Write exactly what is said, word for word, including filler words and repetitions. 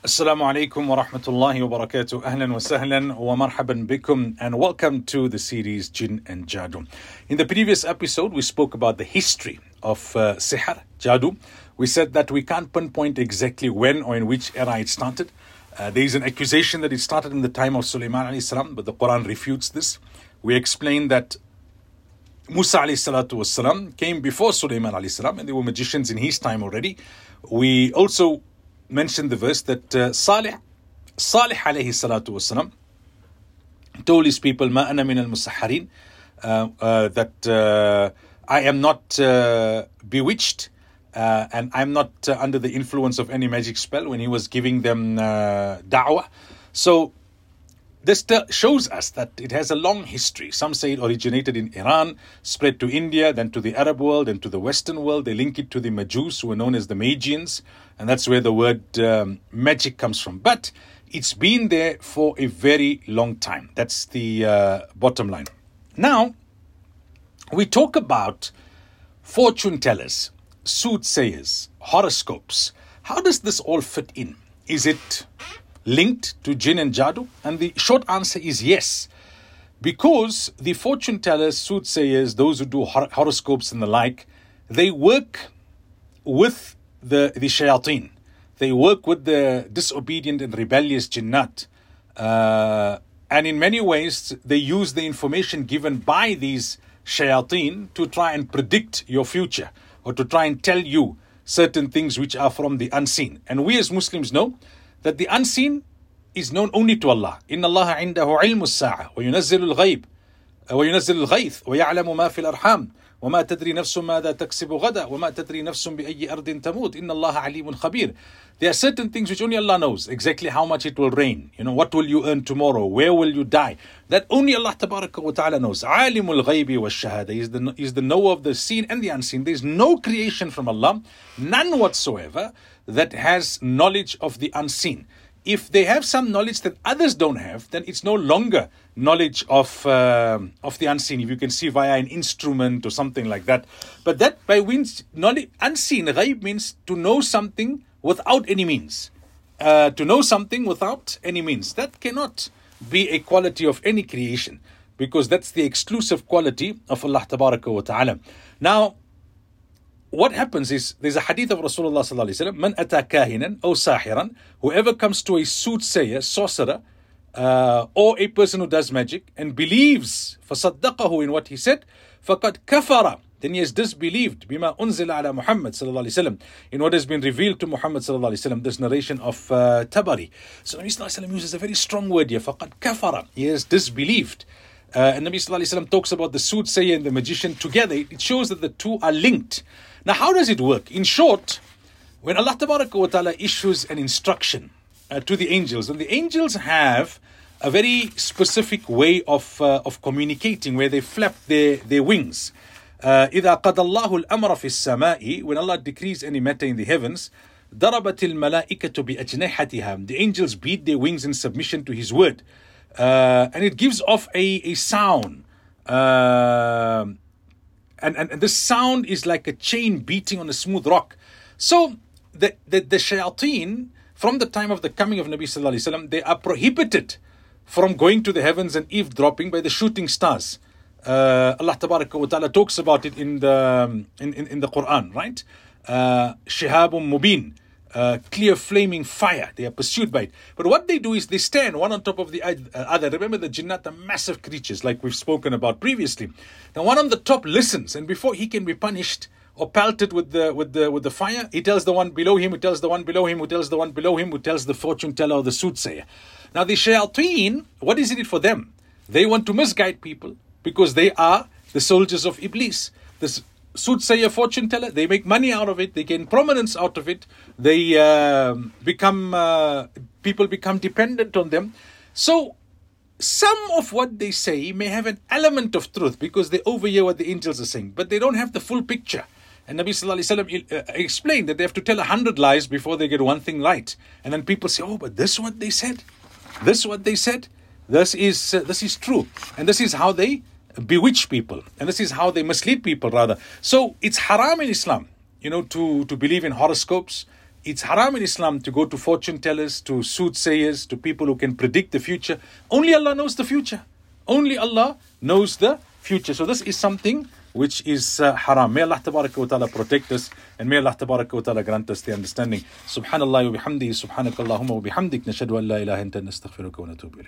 Assalamu alaikum wa rahmatullahi wa barakatuh. Ahlan wa sahlan wa marhaban bikum, and welcome to the series Jinn and Jadoo. In the previous episode, we spoke about the history of uh, Sihr, Jadoo. We said that we can't pinpoint exactly when or in which era it started. Uh, there is an accusation that it started in the time of Sulaiman alayhi salam, but the Quran refutes this. We explained that Musa alayhi salatu wasalam came before Sulaiman alayhi salam, and there were magicians in his time already. We also mentioned the verse that uh, Salih, Salih alayhi salatu wasalam told his people, Ma ana min al-musahharin, uh, uh, that uh, I am not uh, bewitched uh, and I'm not uh, under the influence of any magic spell when he was giving them uh, da'wah. So this t- shows us that it has a long history. Some say it originated in Iran, spread to India, then to the Arab world, and to the Western world. They link it to the Majus, who were known as the Magians, and that's where the word um, magic comes from. But it's been there for a very long time. That's the uh, bottom line. Now, we talk about fortune tellers, soothsayers, horoscopes. How does this all fit in? Is it linked to Jinn and Jadoo? And the short answer is yes. Because the fortune tellers, soothsayers, those who do hor- horoscopes and the like, they work with the, the shayateen. They work with the disobedient and rebellious jinnat. Uh, and in many ways, they use the information given by these shayateen to try and predict your future, or to try and tell you certain things which are from the unseen. And we as Muslims know that the unseen is known only to Allah. Inna Allah indahu ilmu as-sa'a wa yunazzilu al-ghayb wa yunazzilu al-ghayth wa ya'lamu ma fi al-arham wa ma tadri nafsun madha taksibu ghada wa ma tadri nafsun bi ayyi ardin tamut inna Allah alimun khabir. There are certain things which only Allah knows, exactly how much it will rain, you know, what will you earn tomorrow, where will you die. That only Allah tabaraka wa ta'ala knows. Alimul ghaybi wa shahada is the is the knower of the seen and the unseen. There is no creation from Allah, none whatsoever, that has knowledge of the unseen. If they have some knowledge that others don't have, then it's no longer knowledge of uh, of the unseen. If you can see via an instrument or something like that. But that by means, knowledge, unseen, ghaib means to know something without any means. Uh, to know something without any means. That cannot be a quality of any creation, because that's the exclusive quality of Allah Tabaraka wa Ta'ala. Now, what happens is, there's a hadith of Rasulullah sallallahu alaihi wasallam, man ata kahinan or sahiran, whoever comes to a soothsayer, sorcerer, uh, or a person who does magic and believes, فصدقه, in what he said, فقد كفر, then he has disbelieved, بما أنزل على محمد sallallahu alaihi wasallam, in what has been revealed to Muhammad sallallahu alaihi wasallam. This narration of uh, Tabari. So Nabi sallallahu alaihi wasallam uses a very strong word here, فقد كفر, he has disbelieved. Uh, and Nabi sallallahu alaihi wasallam talks about the soothsayer and the magician together. It shows that the two are linked. Now, how does it work? In short, when Allah Tabaraka wa Ta'ala issues an instruction uh, to the angels, and the angels have a very specific way of uh, of communicating, where they flap their, their wings. إِذَا قَدَ اللَّهُ الْأَمْرَ فِي السَّمَاءِ, when Allah decrees any matter in the heavens, ضَرَبَتِ الْمَلَائِكَةُ بِأَجْنِحَتِهَا, the angels beat their wings in submission to His word. Uh, and it gives off a, a sound. Uh, And, and, and this sound is like a chain beating on a smooth rock. So the, the, the shayateen, from the time of the coming of Nabi sallallahu alaihi wasallam, they are prohibited from going to the heavens and eavesdropping by the shooting stars. Uh, Allah Tabaraka wa Ta'ala talks about it in the in, in, in the Quran, right? Shihabun mubin, uh, clear flaming fire. They are pursued by it. But what they do is they stand one on top of the other. Remember, the jinnat are massive creatures, like we've spoken about previously. Now, one on the top listens, and before he can be punished or pelted with the with the with the fire, he tells the one below him, who tells the one below him, who tells the one below him, who tells the fortune teller or the soothsayer. Now, the shayateen, what is it for them? They want to misguide people, because they are the soldiers of Iblis. This soothsayer, fortune teller, they make money out of it, they gain prominence out of it, they uh, become uh, people become dependent on them. So some of what they say may have an element of truth, because they overhear what the angels are saying, but they don't have the full picture. And Nabi sallallahu alaihi wasallam uh, explained that they have to tell a hundred lies before they get one thing right. And then people say, oh, but this is what they said, this is what they said, this is uh, this is true, and this is how they bewitch people, and this is how they mislead people, rather. So it's haram in Islam, you know, to, to believe in horoscopes. It's haram in Islam to go to fortune tellers, to soothsayers, to people who can predict the future. Only Allah knows the future. Only Allah knows the future. So this is something which is uh, haram. May Allah tabaraka wa ta'ala protect us, and may Allah tabaraka wa ta'ala grant us the understanding. Subhanallah wa bihamdihi, subhanakallahumma wa bihamdik, nashhadu an la ilaha illa anta nastaghfiruka wa natubu ilayk.